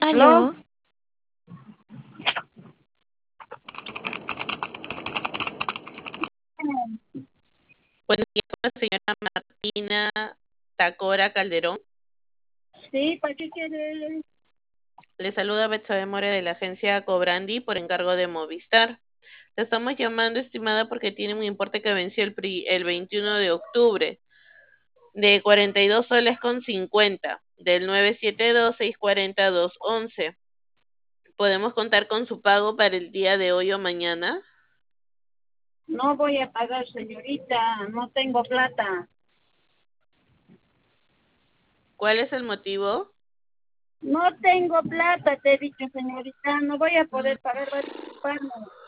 ¿Aló? Aló, Buenos días, con la señora Martina Tacora Calderón. Sí, ¿para qué quieres? Le saluda Betsabe More de la agencia Cobrandi por encargo de Movistar. Le estamos llamando, estimada, porque tiene un importe que venció el 21 de octubre de 42 soles con 50 del 972-640-211. ¿Podemos contar con su pago para el día de hoy o mañana? No voy a pagar, señorita, no tengo plata. ¿Cuál es el motivo? No tengo plata, te he dicho, señorita, no voy a poder pagar, voy a disculparme.